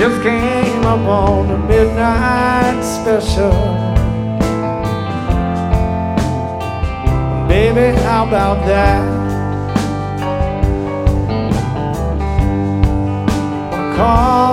just came up on the midnight special. Baby, how about that? Call